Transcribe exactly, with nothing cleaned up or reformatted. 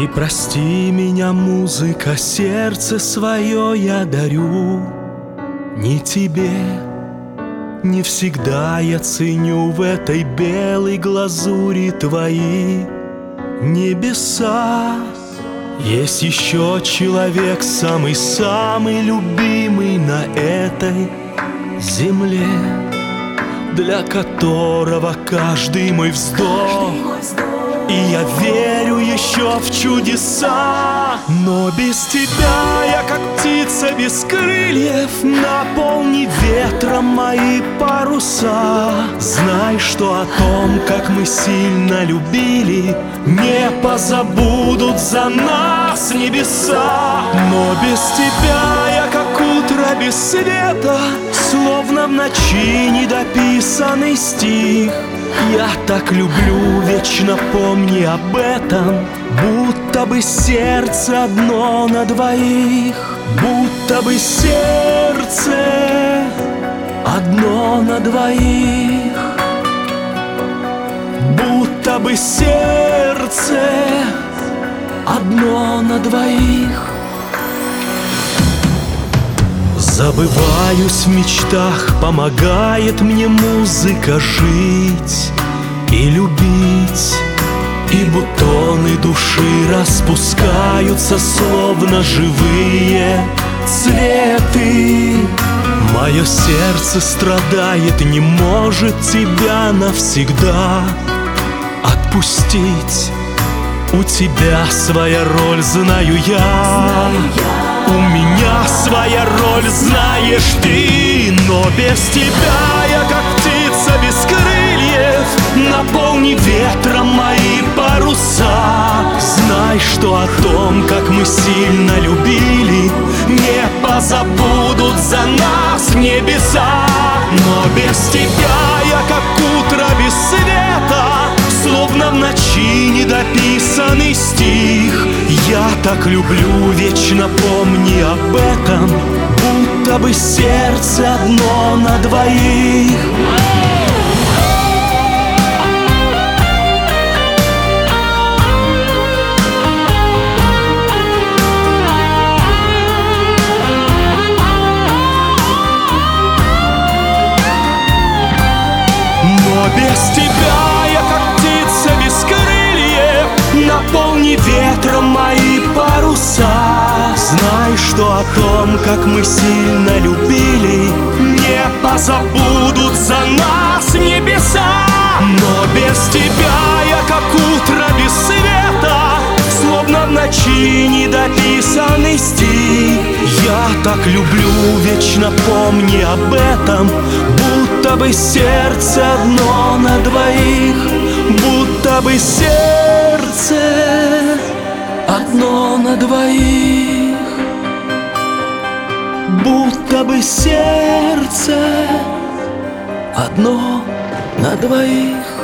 прости меня, музыка, сердце свое я дарю не тебе. Не всегда я ценю в этой белой глазури твои небеса. Есть еще человек, самый-самый любимый на этой земле, для которого каждый мой вздох, и я верю еще в чудеса. Но без тебя я как птица без крыльев, наполни ветром мои паруса. Знай, что о том, как мы сильно любили, не позабудут за нас небеса. Но без тебя я как утро без света, словно в ночи недописанный стих. Я так люблю, вечно помни об этом, будто бы сердце одно на двоих, будто бы сердце одно на двоих, будто бы сердце одно на двоих. Забываюсь в мечтах, помогает мне музыка жить и любить. И бутоны души распускаются, словно живые цветы. Мое сердце страдает, не может тебя навсегда отпустить. У тебя своя роль, знаю я, у меня своя роль, знаешь ты. Но без тебя я как птица без крыльев, наполни ветром мои паруса. Знай, что о том, как мы сильно любили, не позабудут за нас небеса. Но без тебя я как утро без света, словно в ночи недописанный стих. Я так люблю, вечно помни об этом, будто бы сердце одно на двоих. Но без тебя я как птица без крыльев, наполни ветром мои паруса. Знай, что о том, как мы сильно любили, не позабудут за нас небеса. Но без тебя я как утро без света, словно в ночи недописанный стих. Я так люблю, вечно помни об этом, будто бы сердце одно на двоих, будто бы сердце одно на двоих, будто бы сердце одно на двоих.